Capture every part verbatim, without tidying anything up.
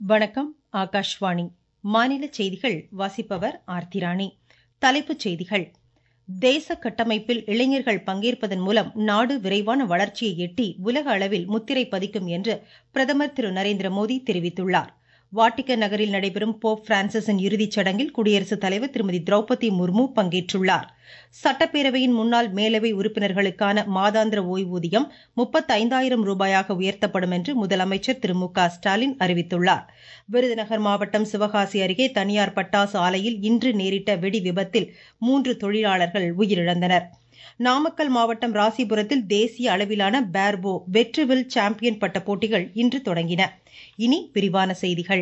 வணக்கம். ஆகாஷ்வாணி மாநில செய்திகள் வாசிப்பவர் ஆர்த்திராணி. தலைப்புச் செய்திகள். தேச கட்டமைப்பில் இளைஞர்கள் பங்கேற்பதன் மூலம் நாடு விரைவான வளர்ச்சியை எட்டி உலக அளவில் முத்திரை பதிக்கும் என்று பிரதமர் திரு நரேந்திர மோடி தெரிவித்துள்ளார். வாட்டிகன் நகரில் நடைபெறும் போப் பிரான்சிஸின் இறுதிச் சடங்கில் குடியரசுத் தலைவர் திருமதி திரௌபதி முர்மு பங்கேற்றுள்ளார். சட்டப்பேரவையின் முன்னாள் மேலவை உறுப்பினர்களுக்கான மாதாந்திர ஓய்வூதியம் முப்பத்தைந்தாயிரம் ரூபாயாக உயர்த்தப்படும் என்று முதலமைச்சர் திரு மு க ஸ்டாலின் அறிவித்துள்ளார். விருதுநகர் மாவட்டம் சிவகாசி அருகே தனியார் பட்டாசு ஆலையில் இன்று நேரிட்ட வெடி விபத்தில் மூன்று தொழிலாளர்கள் உயிரிழந்தனர். நாமக்கல் மாவட்டம் ராசிபுரத்தில் தேசிய அளவிலான பேர்போ வெற்றிவில் சாம்பியன் பட்ட போட்டிகள் இன்று தொடங்கின. இனி விரிவான செய்திகள்.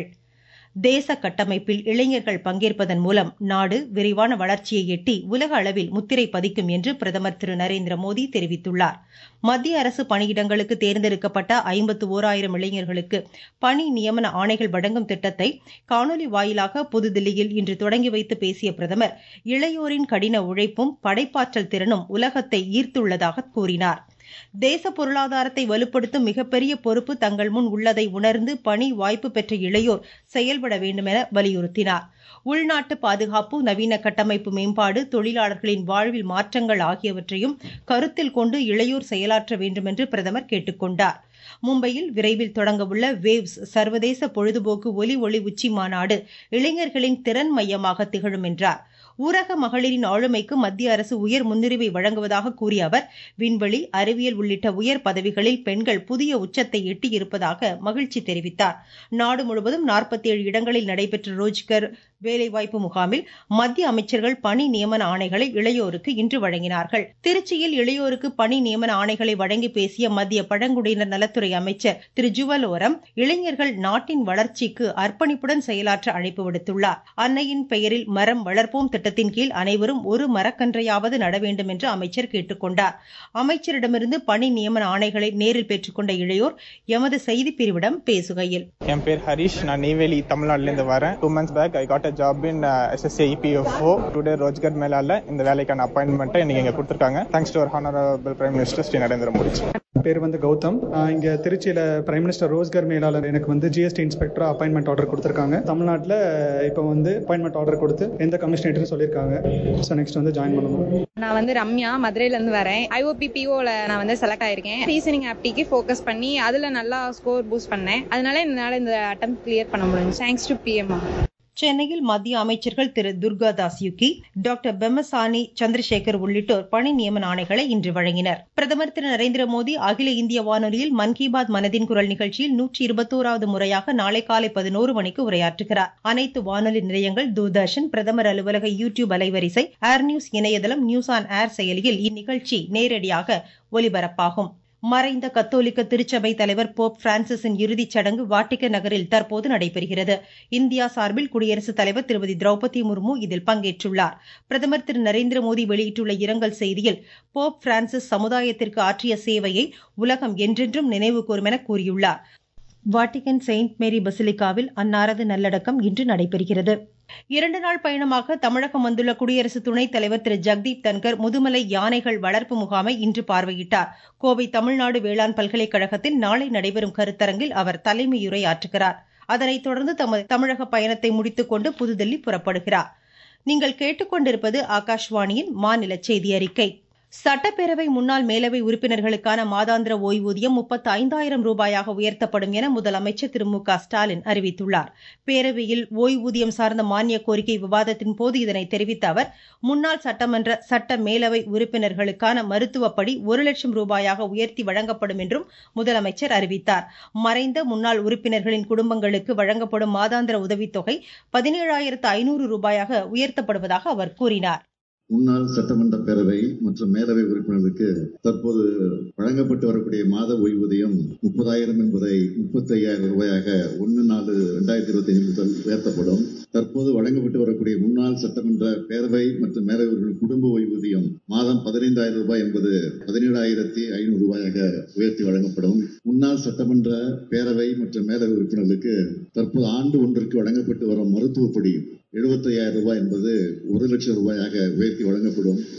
தேச கட்டமைப்பில் இளைஞர்கள் பங்கேற்பதன் மூலம் நாடு விரைவான வளர்ச்சியை எட்டி உலக அளவில் முத்திரை பதிக்கும் என்று பிரதமர் திரு நரேந்திர மோடி தெரிவித்துள்ளார். மத்திய அரசு பணியிடங்களுக்கு தேர்ந்தெடுக்கப்பட்ட ஐம்பத்து ஓராயிரம் இளைஞர்களுக்கு பணி நியமன ஆணைகள் வழங்கும் திட்டத்தை காணொலி வாயிலாக புதுதில்லியில் இன்று தொடங்கி வைத்து பேசிய பிரதமர், இளையோரின் கடின உழைப்பும் படைப்பாற்றல் திறனும் உலகத்தை ஈர்த்துள்ளதாக கூறினார். தேச பொருளாதாரத்தை வலுப்படுத்தும் மிகப்பெரிய பொறுப்பு தங்கள் முன் உள்ளதை உணர்ந்து பணி வாய்ப்பு பெற்ற இளையோர் செயல்பட வேண்டும் என வலியுறுத்தினார். உள்நாட்டு பாதுகாப்பு, நவீன கட்டமைப்பு மேம்பாடு, தொழிலாளர்களின் வாழ்வில் மாற்றங்கள் ஆகியவற்றையும் கருத்தில் கொண்டு இளையோர் செயலாற்ற வேண்டும் என்று பிரதமர் கேட்டுக்கொண்டார். மும்பையில் விரைவில் தொடங்கவுள்ள வேவ்ஸ் சர்வதேச பொழுதுபோக்கு ஒலி ஒளி உச்சி மாநாடு இளைஞர்களின் திறன் மையமாக திகழும் என்றார். ஊரக மகளிரின் ஆளுமைக்கு மத்திய அரசு உயர் முன்னுரிமை வழங்குவதாக கூறிய அவர், விண்வெளி, அறிவியல் உள்ளிட்ட உயர் பதவிகளில் பெண்கள் புதிய உச்சத்தை எட்டியிருப்பதாக மகிழ்ச்சி தெரிவித்தார். நாடு முழுவதும் நாற்பத்தி ஏழு இடங்களில் நடைபெற்ற ரோஜ்கர் வேலைவாய்ப்பு முகாமில் மத்திய அமைச்சர்கள் பணி நியமன ஆணைகளை இளையோருக்கு இன்று வழங்கினார்கள். திருச்சியில் இளையோருக்கு பணி நியமன ஆணைகளை வழங்கி பேசிய மத்திய பழங்குடியினர் நலத்துறை அமைச்சர் திரு ஜுவல் ஓரம், இளைஞர்கள் நாட்டின் வளர்ச்சிக்கு அர்ப்பணிப்புடன் செயலாற்ற அழைப்பு விடுத்துள்ளார். அன்னையின் பெயரில் மரம் வளர்ப்போம் திட்டத்தின் கீழ் அனைவரும் ஒரு மரக்கன்றையாவது நட வேண்டும் என்று அமைச்சர் கேட்டுக்கொண்டார். அமைச்சரிடமிருந்து பணி நியமன ஆணைகளை நேரில் பெற்றுக்கொண்ட இளையோர் எமது செய்தி பிரிவிடம் பேசுகையில், என் பேர் ஹரிஷ், நான் நெய்வேலி தமிழ்நாட்டில இருந்து வரேன். Two months back I got a job in uh, S S A E P F O. Today Rozgar மேலால இந்த வேலைக்கான அப்பாயின்மெண்ட் இன்னைக்கு எங்க கொடுத்திருக்காங்க. Thanks to our honourable prime minister Shri Narendra Modi. பேர் வந்து கௌதம். இங்க திருச்சியில பிரைம் மினிஸ்டர் ரோஜ்கர் மேலாளர் எனக்கு வந்து ஜிஎஸ்டி இன்ஸ்பெக்டரா அப்பாயின்மெண்ட் ஆர்டர் கொடுத்திருக்காங்க. தமிழ்நாட்டில் இப்போ வந்து அப்பாயின்மெண்ட் ஆர்டர் கொடுத்து எந்த கமிஷனரேட்னு சொல்லியிருக்காங்க. ஸோ நெக்ஸ்ட் வந்து ஜாயின் பண்ணணும். நான் வந்து ரம்யா, மதுரையில இருந்து வரேன். ஐ ஓ பி பி ஓல நான் வந்து செலக்ட் ஆயிருக்கேன். ரீசனிங் ஆப்டிக்கு ஃபோக்கஸ் பண்ணி அதுல நல்லா ஸ்கோர் பூஸ்ட் பண்ணேன். அதனால என்னால இந்த அட்டெம்ப்ட் கிளியர் பண்ண முடியும். Thanks to P M. சென்னையில் மத்திய அமைச்சர்கள் திரு துர்காதாஸ் யுகி, டாக்டர் பெம்மசானி சந்திரசேகர் உள்ளிட்டோர் பணி நியமன ஆணைகளை இன்று வழங்கினர். பிரதமர் திரு நரேந்திர மோடி அகில இந்திய வானொலியில் மன் கி பாத் மனதின் குரல் நிகழ்ச்சியில் நூற்றி இருபத்தோராவது முறையாக நாளை காலை பதினோரு மணிக்கு உரையாற்றுகிறார். அனைத்து வானொலி நிலையங்கள், தூர்தர்ஷன், பிரதமர் அலுவலக யூ டியூப் அலைவரிசை, ஏர் நியூஸ் இணையதளம், நியூஸ் ஆன் ஏர் செயலியில் இந்நிகழ்ச்சி நேரடியாக ஒலிபரப்பாகும். மறைந்த கத்தோலிக்க திருச்சபை தலைவர் போப் பிரான்சிஸின் இறுதிச் சடங்கு வாட்டிகன் நகரில் தற்போது நடைபெறுகிறது. இந்தியா சார்பில் குடியரசுத் தலைவர் திருமதி திரௌபதி முர்மு இதில் பங்கேற்றுள்ளார். பிரதமர் திரு நரேந்திர மோடி வெளியிட்டுள்ள இரங்கல் செய்தியில், போப் பிரான்சிஸ் சமுதாயத்திற்கு ஆற்றிய சேவையை உலகம் என்றென்றும் நினைவு கூறும் என கூறியுள்ளார். வாட்டிகன் செயின்ட் மேரி பசிலிகாவில் அன்னாரது நல்லடக்கம் இன்று நடைபெறுகிறது. இரண்டு நாள் பயணமாக தமிழகம் வந்துள்ள குடியரசு துணைத் தலைவர் திரு ஜெகதீப் தன்கர் முதுமலை யானைகள் வளர்ப்பு முகாமை இன்று பார்வையிட்டார். கோவை தமிழ்நாடு வேளாண் பல்கலைக்கழகத்தில் நாளை நடைபெறும் கருத்தரங்கில் அவர் தலைமையுரையாற்றுகிறார். அதனைத் தொடர்ந்து தமது தமிழக பயணத்தை முடித்துக் கொண்டு புதுதில்லி புறப்படுகிறார். நீங்கள் கேட்டுக்கொண்டிருப்பது ஆகாஷ்வாணியின் மாநில செய்தி அறிக்கை. சட்டப்பேரவை முன்னாள் மேலவை உறுப்பினர்களுக்கான மாதாந்திர ஓய்வூதியம் முப்பத்தி ஐந்தாயிரம் ரூபாயாக உயர்த்தப்படும் என முதலமைச்சர் திரு மு க ஸ்டாலின் அறிவித்துள்ளார். பேரவையில் ஓய்வூதியம் சார்ந்த மானிய கோரிக்கை விவாதத்தின் போது இதனை தெரிவித்த அவர், முன்னாள் சட்டமன்ற சட்ட மேலவை உறுப்பினர்களுக்கான மருத்துவப்படி ஒரு லட்சம் ரூபாயாக உயர்த்தி வழங்கப்படும் என்றும் முதலமைச்சர் அறிவித்தார். மறைந்த முன்னாள் உறுப்பினர்களின் குடும்பங்களுக்கு வழங்கப்படும் மாதாந்திர உதவித்தொகை பதினேழாயிரத்து ஐநூறு ரூபாயாக உயர்த்தப்படுவதாக அவர் கூறினார். முன்னாள் சட்டமன்ற பேரவை மற்றும் மேலவை உறுப்பினர்களுக்கு தற்போது வழங்கப்பட்டு வரக்கூடிய மாத ஓய்வூதியம் முப்பதாயிரம் என்பதை முப்பத்தி ஐயாயிரம் ரூபாயாக ஒன்று நாலு இரண்டாயிரத்தி இருபத்தி ஐந்து முதல் உயர்த்தப்படும். தற்போது வழங்கப்பட்டு வரக்கூடிய முன்னாள் சட்டமன்ற பேரவை மற்றும் மேலவை உறுப்பினர் குடும்ப ஓய்வூதியம் மாதம் பதினைந்தாயிரம் ரூபாய் என்பது பதினேழாயிரத்தி ஐநூறு ரூபாயாக உயர்த்தி வழங்கப்படும். முன்னாள் சட்டமன்ற பேரவை மற்றும் மேலவை உறுப்பினர்களுக்கு தற்போது ஆண்டு ஒன்றிற்கு வழங்கப்பட்டு வரும் மருத்துவப்படி எழுபத்தி ஐயாயிரம் ரூபாய் என்பது ஒரு லட்சம் ரூபாயாக உயர்த்தி வழங்கப்படும்.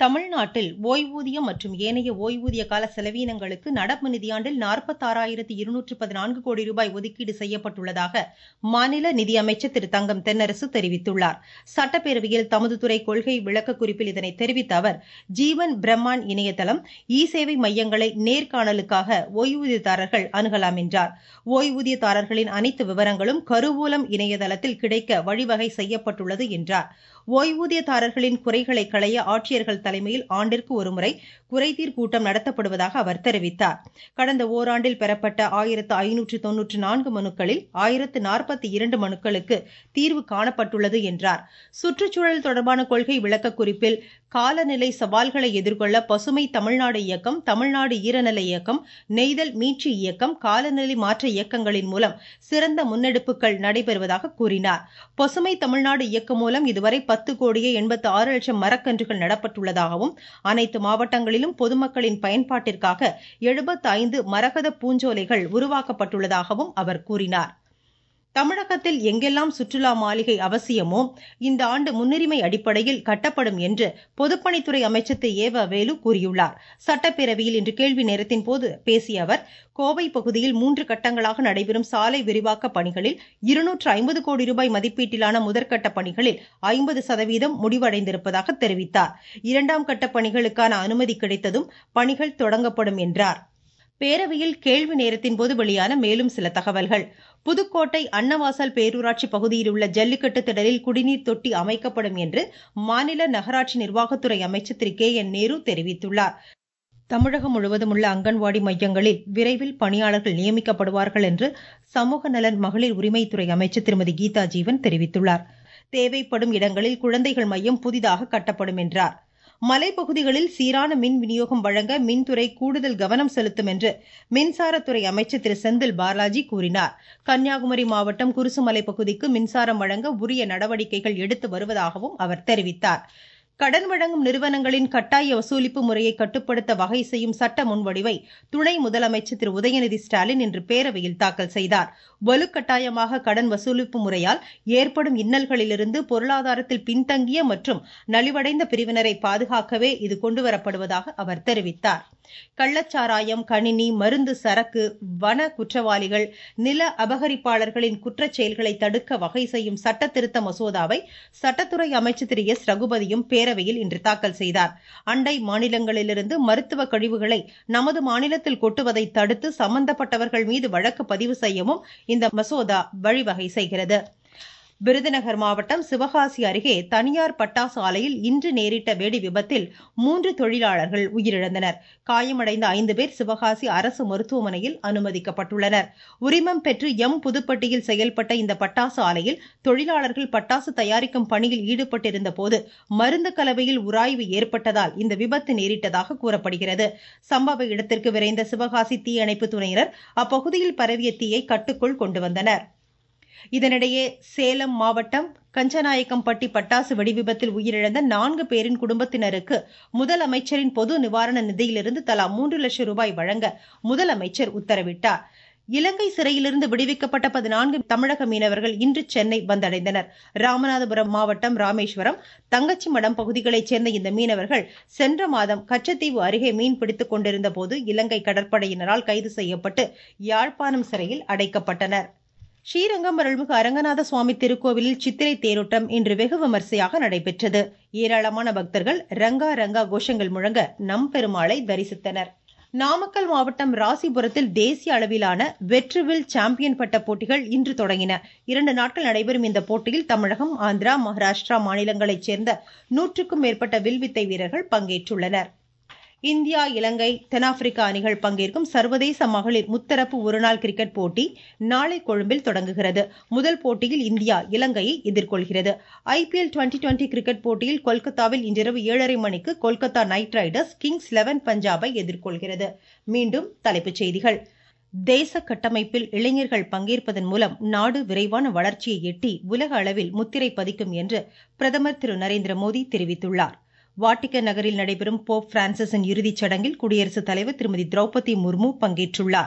தமிழ்நாட்டில் ஓய்வூதியம் மற்றும் ஏனைய ஓய்வூதிய கால செலவீனங்களுக்கு நடப்பு நிதியாண்டில் நாற்பத்தாறாயிரத்து இருநூற்று பதினான்கு கோடி ரூபாய் ஒதுக்கீடு செய்யப்பட்டுள்ளதாக மாநில நிதியமைச்சர் திரு தங்கம் தென்னரசு தெரிவித்துள்ளார். சட்டப்பேரவையில் தமது துறை கொள்கை விளக்க குறிப்பில் இதனை தெரிவித்த அவர், ஜீவன் பிரம்மான் இணையதளம், இ சேவை மையங்களை நேர்காணலுக்காக ஓய்வூதியதாரர்கள் அணுகலாம் என்றார். ஓய்வூதியதாரர்களின் அனைத்து விவரங்களும் கருவூலம் இணையதளத்தில் கிடைக்க வழிவகை செய்யப்பட்டுள்ளது என்றார். ஓய்வூதியதாரர்களின் குறைகளை களைய ஆட்சியர்கள் தலைமையில் ஆண்டிற்கு ஒருமுறை குறைதீர் கூட்டம் நடத்தப்படுவதாக அவர் தெரிவித்தார். கடந்த ஓராண்டில் பெறப்பட்ட ஆயிரத்து ஐநூற்று தொன்னூற்று நான்கு மனுக்களில் ஆயிரத்து நாற்பத்தி இரண்டு மனுக்களுக்கு தீர்வு காணப்பட்டுள்ளது என்றார். சுற்றுச்சூழல் தொடர்பான கொள்கை விளக்க குறிப்பில் காலநிலை சவால்களை எதிர்கொள்ள பசுமை தமிழ்நாடு இயக்கம், தமிழ்நாடு ஈரநில இயக்கம், நெய்தல் மீட்சி இயக்கம், காலநிலை மாற்ற இயக்கங்களின் மூலம் சிறந்த முன்னெடுப்புகள் நடைபெறுவதாக கூறினார். பசுமை தமிழ்நாடு இயக்கம் மூலம் இதுவரை பத்து கோடியே எண்பத்து ஆறு லட்சம் மரக்கன்றுகள் நடப்பட்டுள்ளதாகவும் அனைத்து மாவட்டங்களிலும் பொதுமக்களின் பயன்பாட்டிற்காக எழுபத்தி ஐந்து மரகத பூஞ்சோலைகள் உருவாக்கப்பட்டுள்ளதாகவும் அவர் கூறினார். தமிழகத்தில் எங்கெல்லாம் சுற்றுலா மாளிகை அவசியமோ இந்த ஆண்டு முன்னுரிமை அடிப்படையில் கட்டப்படும் என்று பொதுப்பணித்துறை அமைச்சர் திரு ஏவ வேலு கூறியுள்ளார். சட்டப்பேரவையில் இன்று கேள்வி நேரத்தின் போது பேசிய அவர், கோவை பகுதியில் மூன்று கட்டங்களாக நடைபெறும் சாலை விரிவாக்க பணிகளில் இருநூற்று ஐம்பது கோடி ரூபாய் மதிப்பீட்டிலான முதற்கட்ட பணிகளில் ஐம்பது சதவீதம் முடிவடைந்திருப்பதாக தெரிவித்தார். இரண்டாம் கட்ட பணிகளுக்கான அனுமதி கிடைத்ததும் பணிகள் தொடங்கப்படும் என்றார். பேரவையில் கேள்வி நேரத்தின் போது வெளியான மேலும் சில தகவல்கள். புதுக்கோட்டை அன்னவாசல் பேரூராட்சி பகுதியில் உள்ள ஜல்லிக்கட்டு திடலில் குடிநீர் தொட்டி அமைக்கப்படும் என்று மாநில நகராட்சி நிர்வாகத்துறை அமைச்சர் திரு கே என் நேரு தெரிவித்துள்ளார். தமிழகம் முழுவதும் உள்ள அங்கன்வாடி மையங்களில் விரைவில் பணியாளர்கள் நியமிக்கப்படுவார்கள் என்று சமூக நலன் மகளிர் உரிமைத்துறை அமைச்சர் திருமதி கீதா ஜீவன் தெரிவித்துள்ளார். தேவைப்படும் இடங்களில் குழந்தைகள் மையம் புதிதாக கட்டப்படும் என்றார். மலைப்பகுதிகளில் சீரான மின் விநியோகம் வழங்க மின்துறை கூடுதல் கவனம் செலுத்தும் என்று மின்சாரத்துறை அமைச்சர் திரு செந்தில் பாலாஜி கூறினார். கன்னியாகுமரி மாவட்டம் குருசுமலை பகுதிக்கு மின்சாரம் வழங்க உரிய நடவடிக்கைகள் எடுத்து வருவதாகவும் அவர் தெரிவித்தார். கடன் வழங்கும் நிறுவனங்களின் கட்டாய வசூலிப்பு முறையை கட்டுப்படுத்த வகை செய்யும் சட்ட முன்வடிவை துணை முதலமைச்சர் திரு உதயநிதி ஸ்டாலின் இன்று பேரவையில் தாக்கல் செய்தார். வலுக்கட்டாயமாக கடன் வசூலிப்பு முறையால் ஏற்படும் இன்னல்களிலிருந்து பொருளாதாரத்தில் பின்தங்கிய மற்றும் நலிவடைந்த பிரிவினரை பாதுகாக்கவே இது கொண்டுவரப்படுவதாக அவர் தெரிவித்தார். கள்ளச்சாராயம், கணினி, மருந்து, சரக்கு, வன குற்றவாளிகள், நில அபகரிப்பாளர்களின் குற்றச் செயல்களை தடுக்க வகை செய்யும் சட்ட திருத்த மசோதாவை சட்டத்துறை அமைச்சர் திரு எஸ் ரகுபதியும் பேரவையில் இன்று தாக்கல் செய்தார். அண்டை மாநிலங்களிலிருந்து மருத்துவ கழிவுகளை நமது மாநிலத்தில் கொட்டுவதை தடுத்து சம்பந்தப்பட்டவர்கள் மீது வழக்கு பதிவு செய்யவும் இந்த மசோதா வழிவகை செய்கிறது. விருதுநகர் மாவட்டம் சிவகாசி அருகே தனியார் பட்டாசு ஆலையில் இன்று நேரிட்ட வெடி விபத்தில் மூன்று தொழிலாளர்கள் உயிரிழந்தனர். காயமடைந்த ஐந்து பேர் சிவகாசி அரசு மருத்துவமனையில் அனுமதிக்கப்பட்டுள்ளனர். உரிமம் பெற்று எம் புதுப்பட்டியில் செயல்பட்ட இந்த பட்டாசு ஆலையில் தொழிலாளர்கள் பட்டாசு தயாரிக்கும் பணியில் ஈடுபட்டிருந்த போது மருந்து கலவையில் உராய்வு ஏற்பட்டதால் இந்த விபத்து நேரிட்டதாக கூறப்படுகிறது. சம்பவ இடத்திற்கு விரைந்த சிவகாசி தீயணைப்பு துறையினர் அப்பகுதியில் பரவிய தீயை கட்டுக்குள் கொண்டு வந்தனர். இதனிடையே சேலம் மாவட்டம் கஞ்சநாயக்கம்பட்டி பட்டாசு வெடிவிபத்தில் உயிரிழந்த நான்கு பேரின் குடும்பத்தினருக்கு முதலமைச்சரின் பொது நிவாரண நிதியிலிருந்து தலா மூன்று லட்சம் ரூபாய் வழங்க முதலமைச்சர் உத்தரவிட்டார். இலங்கை சிறையிலிருந்து விடுவிக்கப்பட்ட பதினான்கு தமிழக மீனவர்கள் இன்று சென்னை வந்தடைந்தனர். ராமநாதபுரம் மாவட்டம் ராமேஸ்வரம், தங்கச்சிமடம் பகுதிகளைச் சேர்ந்த இந்த மீனவர்கள் சென்ற மாதம் கச்சத்தீவு அருகே மீன் பிடித்துக் கொண்டிருந்த போது இலங்கை கடற்படையினரால் கைது செய்யப்பட்டு யாழ்ப்பாணம் சிறையில் அடைக்கப்பட்டனர். ஸ்ரீரங்கம் அருள்மிகு அரங்கநாத சுவாமி திருக்கோவிலில் சித்திரை தேரோட்டம் இன்று வெகு விமர்சையாக நடைபெற்றது. ஏராளமான பக்தர்கள் ரங்கா ரங்கா கோஷங்கள் முழங்க நம்பெருமாளை தரிசித்தனர். நாமக்கல் மாவட்டம் ராசிபுரத்தில் தேசிய அளவிலான வெற்றிவில் சாம்பியன் பட்ட போட்டிகள் இன்று தொடங்கின. இரண்டு நாட்கள் நடைபெறும் இந்த போட்டியில் தமிழகம், ஆந்திரா, மகாராஷ்டிரா மாநிலங்களைச் சேர்ந்த நூற்றுக்கும் மேற்பட்ட வில்வித்தை வீரர்கள் பங்கேற்றுள்ளனர். இந்தியா, இலங்கை, தென்னாப்பிரிக்கா அணிகள் பங்கேற்கும் சர்வதேச மகளிர் முத்தரப்பு ஒருநாள் கிரிக்கெட் போட்டி நாளை கொழும்பில் தொடங்குகிறது. முதல் போட்டியில் இந்தியா இலங்கையை எதிர்கொள்கிறது. ஐபிஎல் டுவெண்டி டுவெண்டி கிரிக்கெட் போட்டியில் கொல்கத்தாவில் இன்றிரவு ஏழரை மணிக்கு Kolkata Knight Riders Kings Eleven பஞ்சாபை எதிர்கொள்கிறது. மீண்டும் தலைப்புச் செய்திகள். தேச கட்டமைப்பில் இளைஞர்கள் பங்கேற்பதன் மூலம் நாடு விரைவான வளர்ச்சியை எட்டி உலக அளவில் முத்திரை பதிக்கும் என்று பிரதமர் திரு நரேந்திர மோடி தெரிவித்துள்ளார். வாட்டிகன் நகரில் நடைபெறும் போப் பிரான்சிஸின் இறுதிச் சடங்கில் குடியரசுத் தலைவர் திருமதி திரௌபதி முர்மு பங்கேற்றுள்ளார்.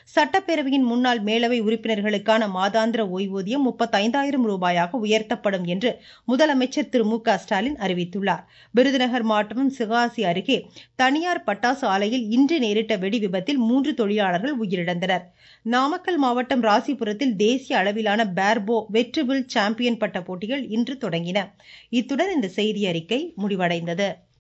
சட்டப்பேரவையின் முன்னாள் மேலவை உறுப்பினர்களுக்கான மாதாந்திர ஓய்வூதியம் முப்பத்தைந்தாயிரம் ரூபாயாக உயர்த்தப்படும் என்று முதலமைச்சர் திரு மு க ஸ்டாலின் அறிவித்துள்ளார். விருதுநகர் மாவட்டம் சிவகாசி அருகே தனியார் பட்டாசு ஆலையில் இன்று நேரிட்ட வெடி விபத்தில் மூன்று தொழிலாளர்கள் உயிரிழந்தனர். நாமக்கல் மாவட்டம் ராசிபுரத்தில் தேசிய அளவிலான பேர்போ வெற்றிவில் சாம்பியன் பட்ட போட்டிகள் இன்று தொடங்கின. இத்துடன் இந்த செய்தி அறிக்கை முடிவடைந்தது.